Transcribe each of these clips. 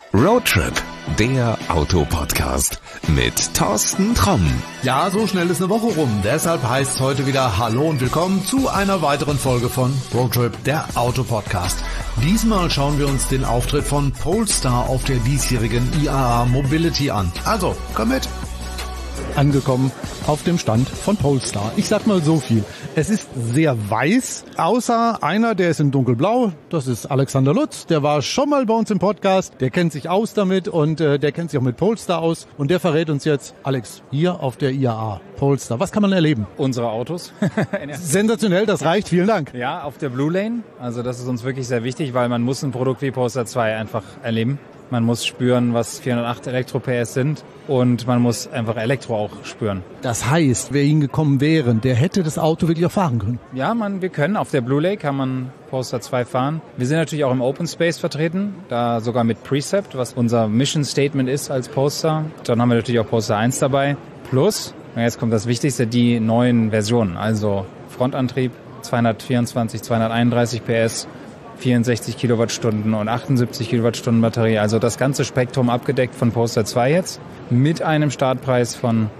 Roadtrip, der Autopodcast mit Thorsten Tromm. Ja, so schnell ist eine Woche rum. Deshalb heißt es heute wieder Hallo und Willkommen zu einer weiteren Folge von Roadtrip, der Autopodcast. Diesmal schauen wir uns den Auftritt von Polestar auf der diesjährigen IAA Mobility an. Also, komm mit! Angekommen auf dem Stand von Polestar. Ich sag mal so viel. Es ist sehr weiß, außer einer, der ist in dunkelblau. Das ist Alexander Lutz. Der war schon mal bei uns im Podcast. Der kennt sich aus damit und der kennt sich auch mit Polestar aus. Und der verrät uns jetzt, Alex, hier auf der IAA Polestar. Was kann man erleben? Unsere Autos. Sensationell, das reicht. Vielen Dank. Ja, auf der Blue Lane. Also das ist uns wirklich sehr wichtig, weil man muss ein Produkt wie Polestar 2 einfach erleben. Man muss spüren, was 408 Elektro-PS sind und man muss einfach Elektro auch spüren. Das heißt, wer hingekommen wäre, der hätte das Auto wirklich auch fahren können? Ja, wir können. Auf der Blue Lake kann man Polestar 2 fahren. Wir sind natürlich auch im Open Space vertreten, da sogar mit Precept, was unser Mission Statement ist als Polestar. Dann haben wir natürlich auch Polestar 1 dabei. Plus, jetzt kommt das Wichtigste, die neuen Versionen. Also Frontantrieb, 224, 231 PS, 64 Kilowattstunden und 78 Kilowattstunden Batterie. Also das ganze Spektrum abgedeckt von Polestar 2 jetzt mit einem Startpreis von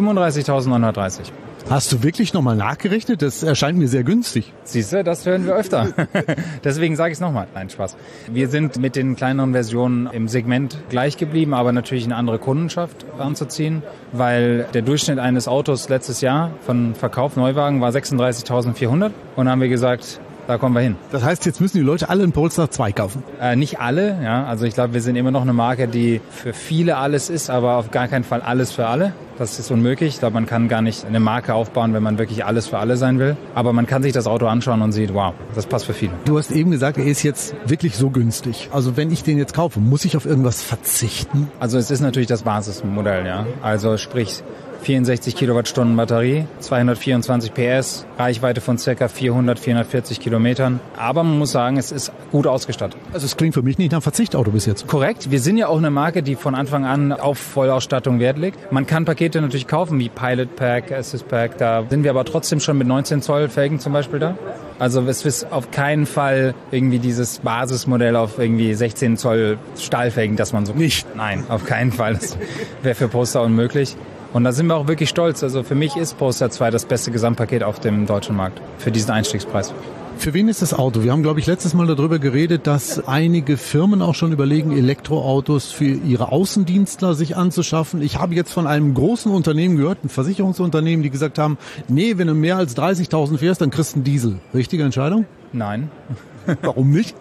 35.930. Hast du wirklich nochmal nachgerechnet? Das erscheint mir sehr günstig. Siehst du, das hören wir öfter. Deswegen sage ich es nochmal. Nein, Spaß. Wir sind mit den kleineren Versionen im Segment gleich geblieben, aber natürlich eine andere Kundenschaft anzuziehen, weil der Durchschnitt eines Autos letztes Jahr von Verkauf Neuwagen war 36.400 und haben wir gesagt, da kommen wir hin. Das heißt, jetzt müssen die Leute alle einen Polestar 2 kaufen? Nicht alle, ja. Also ich glaube, wir sind immer noch eine Marke, die für viele alles ist, aber auf gar keinen Fall alles für alle. Das ist unmöglich. Ich glaube, man kann gar nicht eine Marke aufbauen, wenn man wirklich alles für alle sein will. Aber man kann sich das Auto anschauen und sieht, wow, das passt für viele. Du hast eben gesagt, er ist jetzt wirklich so günstig. Also wenn ich den jetzt kaufe, muss ich auf irgendwas verzichten? Also es ist natürlich das Basismodell, ja. Also sprich 64 Kilowattstunden Batterie, 224 PS, Reichweite von ca. 440 Kilometern. Aber man muss sagen, es ist gut ausgestattet. Also es klingt für mich nicht nach Verzichtauto bis jetzt. Korrekt. Wir sind ja auch eine Marke, die von Anfang an auf Vollausstattung Wert legt. Man kann Pakete natürlich kaufen, wie Pilot Pack, Assist Pack. Da sind wir aber trotzdem schon mit 19 Zoll Felgen zum Beispiel da. Also es ist auf keinen Fall irgendwie dieses Basismodell auf irgendwie 16 Zoll Stahlfelgen, dass man so... Nicht? Nein, auf keinen Fall. Das wäre für Polestar unmöglich. Und da sind wir auch wirklich stolz. Also für mich ist Polestar 2 das beste Gesamtpaket auf dem deutschen Markt für diesen Einstiegspreis. Für wen ist das Auto? Wir haben, glaube ich, letztes Mal darüber geredet, dass einige Firmen auch schon überlegen, Elektroautos für ihre Außendienstler sich anzuschaffen. Ich habe jetzt von einem großen Unternehmen gehört, ein Versicherungsunternehmen, die gesagt haben, nee, wenn du mehr als 30.000 fährst, dann kriegst du einen Diesel. Richtige Entscheidung? Nein. Warum nicht?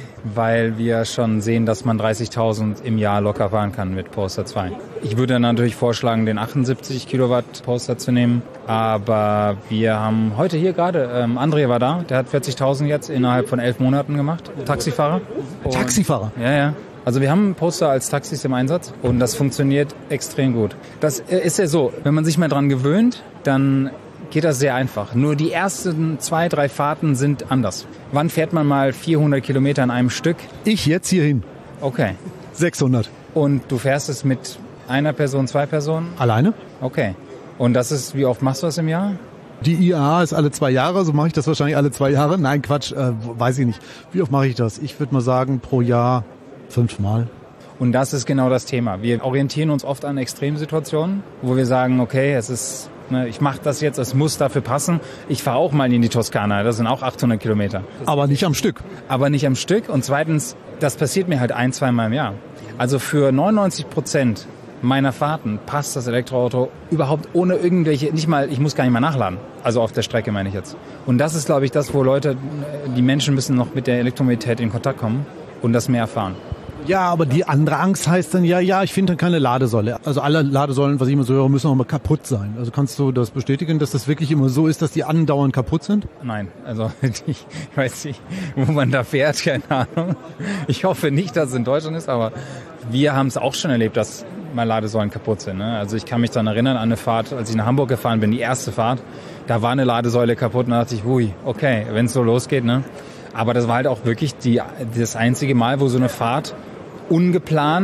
Weil wir schon sehen, dass man 30.000 im Jahr locker fahren kann mit Polestar 2. Ich würde dann natürlich vorschlagen, den 78 Kilowatt Polestar zu nehmen. Aber wir haben heute hier gerade, André war da, der hat 40.000 jetzt innerhalb von 11 Monaten gemacht. Taxifahrer. Taxifahrer? Ja. Also wir haben Polestar als Taxis im Einsatz und das funktioniert extrem gut. Das ist ja so, wenn man sich mal dran gewöhnt, dann geht das sehr einfach. Nur die ersten 2, 3 Fahrten sind anders. Wann fährt man mal 400 Kilometer an einem Stück? Ich jetzt hierhin. Okay. 600. Und du fährst es mit einer Person, 2 Personen? Alleine? Okay. Und das ist, wie oft machst du das im Jahr? Die IAA ist alle 2 Jahre, so mache ich das wahrscheinlich alle 2 Jahre. Nein, Quatsch, weiß ich nicht. Wie oft mache ich das? Ich würde mal sagen, pro Jahr 5 Mal. Und das ist genau das Thema. Wir orientieren uns oft an Extremsituationen, wo wir sagen, okay, ich mache das jetzt, es muss dafür passen. Ich fahre auch mal in die Toskana, das sind auch 800 Kilometer. Aber nicht am Stück. Aber nicht am Stück. Und zweitens, das passiert mir halt 1, 2 Mal im Jahr. Also für 99% meiner Fahrten passt das Elektroauto überhaupt ohne irgendwelche, ich muss gar nicht mal nachladen. Also auf der Strecke meine ich jetzt. Und das ist, glaube ich, das, wo die Menschen müssen noch mit der Elektromobilität in Kontakt kommen und das mehr erfahren. Ja, aber die andere Angst heißt dann, ja, ich finde dann keine Ladesäule. Also alle Ladesäulen, was ich immer so höre, müssen auch mal kaputt sein. Also kannst du das bestätigen, dass das wirklich immer so ist, dass die andauernd kaputt sind? Nein, also ich weiß nicht, wo man da fährt, keine Ahnung. Ich hoffe nicht, dass es in Deutschland ist, aber wir haben es auch schon erlebt, dass mal Ladesäulen kaputt sind. Ne? Also ich kann mich daran erinnern an eine Fahrt, als ich nach Hamburg gefahren bin, die erste Fahrt, da war eine Ladesäule kaputt und da dachte ich, hui, okay, wenn es so losgeht. Ne? Aber das war halt auch wirklich das einzige Mal, wo so eine Fahrt ungeplant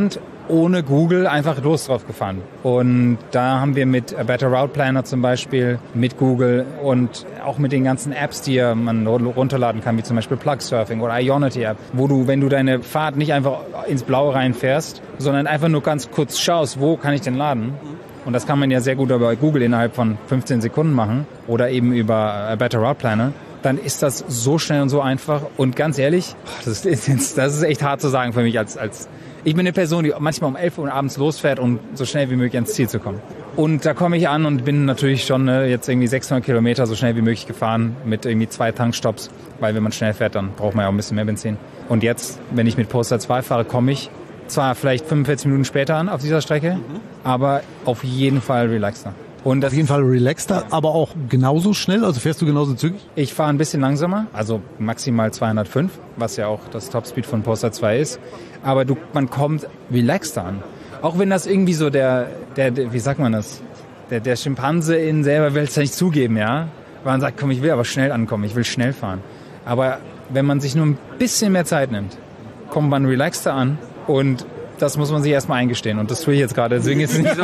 ohne Google einfach los drauf gefahren. Und da haben wir mit A Better Route Planner zum Beispiel, mit Google und auch mit den ganzen Apps, die man runterladen kann, wie zum Beispiel Plugsurfing oder Ionity App, wo du, wenn du deine Fahrt nicht einfach ins Blaue reinfährst, sondern einfach nur ganz kurz schaust, wo kann ich denn laden? Und das kann man ja sehr gut über Google innerhalb von 15 Sekunden machen oder eben über A Better Route Planner. Dann ist das so schnell und so einfach. Und ganz ehrlich, das ist echt hart zu sagen für mich als ich bin eine Person, die manchmal um 11 Uhr abends losfährt, um so schnell wie möglich ans Ziel zu kommen. Und da komme ich an und bin natürlich schon jetzt irgendwie 600 Kilometer so schnell wie möglich gefahren mit irgendwie 2 Tankstops, weil wenn man schnell fährt, dann braucht man ja auch ein bisschen mehr Benzin. Und jetzt, wenn ich mit Polestar 2 fahre, komme ich zwar vielleicht 45 Minuten später an auf dieser Strecke, aber auf jeden Fall relaxter. Und auf jeden Fall relaxter, aber auch genauso schnell? Also fährst du genauso zügig? Ich fahre ein bisschen langsamer, also maximal 205, was ja auch das Topspeed von Polestar 2 ist. Aber man kommt relaxter an. Auch wenn das irgendwie so der wie sagt man das? Der Schimpanse in selber will es ja nicht zugeben, ja? Weil man sagt, komm, ich will aber schnell ankommen, ich will schnell fahren. Aber wenn man sich nur ein bisschen mehr Zeit nimmt, kommt man relaxter an und das muss man sich erstmal eingestehen. Und das tue ich jetzt gerade. Deswegen ist es nicht so.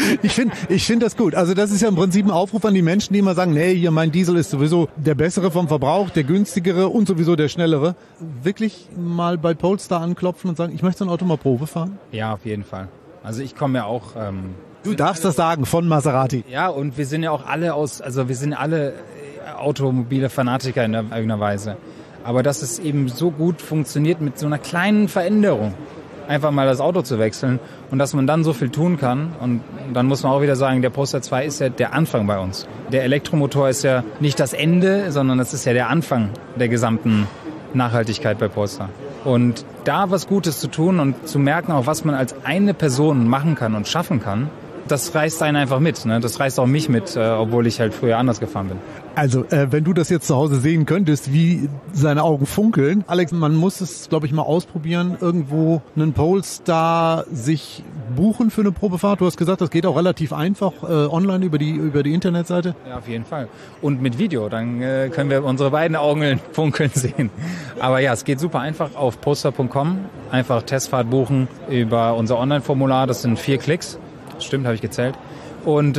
Ich finde das gut. Also das ist ja im Prinzip ein Aufruf an die Menschen, die immer sagen, nee, hier mein Diesel ist sowieso der bessere vom Verbrauch, der günstigere und sowieso der schnellere. Wirklich mal bei Polestar anklopfen und sagen, ich möchte so ein Auto mal Probe fahren? Ja, auf jeden Fall. Also ich komme ja auch... du darfst das sagen, von Maserati. Ja, und wir sind ja auch alle wir sind alle automobile Fanatiker in irgendeiner Weise. Aber dass es eben so gut funktioniert mit so einer kleinen Veränderung, einfach mal das Auto zu wechseln und dass man dann so viel tun kann. Und dann muss man auch wieder sagen, der Polestar 2 ist ja der Anfang bei uns. Der Elektromotor ist ja nicht das Ende, sondern das ist ja der Anfang der gesamten Nachhaltigkeit bei Polestar. Und da was Gutes zu tun und zu merken, auch was man als eine Person machen kann und schaffen kann, das reißt einen einfach mit. Ne? Das reißt auch mich mit, obwohl ich halt früher anders gefahren bin. Also, wenn du das jetzt zu Hause sehen könntest, wie seine Augen funkeln. Alex, man muss es, glaube ich, mal ausprobieren, irgendwo einen Polestar sich buchen für eine Probefahrt. Du hast gesagt, das geht auch relativ einfach online über die Internetseite. Ja, auf jeden Fall. Und mit Video, dann können wir unsere beiden Augen funkeln sehen. Aber ja, es geht super einfach auf polestar.com. Einfach Testfahrt buchen über unser Online-Formular. Das sind 4 Klicks. Stimmt, habe ich gezählt. Und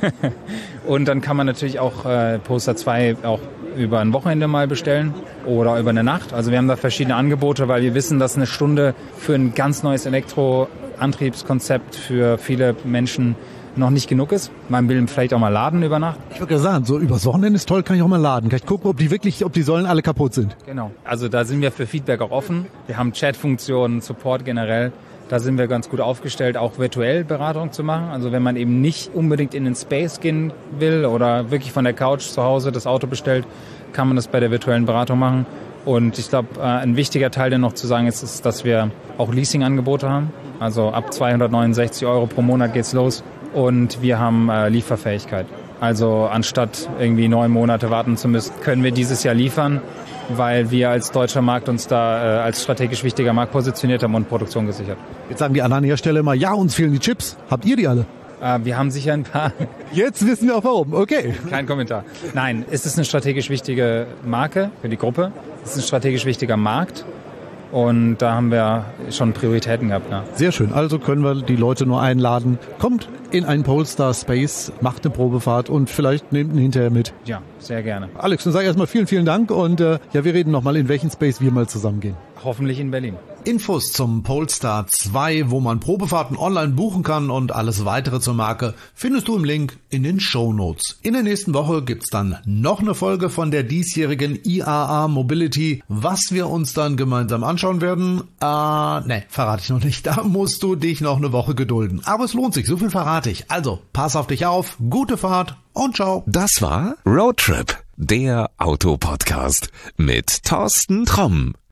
dann kann man natürlich auch Polestar 2 auch über ein Wochenende mal bestellen oder über eine Nacht. Also wir haben da verschiedene Angebote, weil wir wissen, dass eine Stunde für ein ganz neues Elektroantriebskonzept für viele Menschen noch nicht genug ist. Man will vielleicht auch mal laden über Nacht. Ich würde sagen, so übers Wochenende ist toll, kann ich auch mal laden. Kann ich gucken, ob die Säulen alle kaputt sind. Genau. Also da sind wir für Feedback auch offen. Wir haben Chatfunktionen, Support generell. Da sind wir ganz gut aufgestellt, auch virtuell Beratung zu machen. Also wenn man eben nicht unbedingt in den Space gehen will oder wirklich von der Couch zu Hause das Auto bestellt, kann man das bei der virtuellen Beratung machen. Und ich glaube, ein wichtiger Teil, der noch zu sagen ist, dass wir auch Leasing-Angebote haben. Also ab 269 € pro Monat geht's los. Und wir haben Lieferfähigkeit. Also anstatt irgendwie 9 Monate warten zu müssen, können wir dieses Jahr liefern, weil wir als deutscher Markt uns da als strategisch wichtiger Markt positioniert haben und Produktion gesichert. Jetzt sagen die anderen Hersteller immer, ja, uns fehlen die Chips. Habt ihr die alle? Wir haben sicher ein paar. Jetzt wissen wir auch warum. Okay. Kein Kommentar. Nein, es ist eine strategisch wichtige Marke für die Gruppe. Es ist ein strategisch wichtiger Markt. Und da haben wir schon Prioritäten gehabt. Ja. Sehr schön. Also können wir die Leute nur einladen. Kommt in einen Polestar Space, macht eine Probefahrt und vielleicht nehmt ihn hinterher mit. Ja, sehr gerne. Alex, dann sage ich erstmal vielen Dank und ja, wir reden nochmal, in welchen Space wir mal zusammen gehen. Hoffentlich in Berlin. Infos zum Polestar 2, wo man Probefahrten online buchen kann und alles weitere zur Marke, findest du im Link in den Shownotes. In der nächsten Woche gibt's dann noch eine Folge von der diesjährigen IAA Mobility. Was wir uns dann gemeinsam anschauen werden, verrate ich noch nicht. Da musst du dich noch eine Woche gedulden. Aber es lohnt sich, so viel verrate ich. Also, pass auf dich auf, gute Fahrt und ciao. Das war Roadtrip, der Autopodcast mit Thorsten Tromm.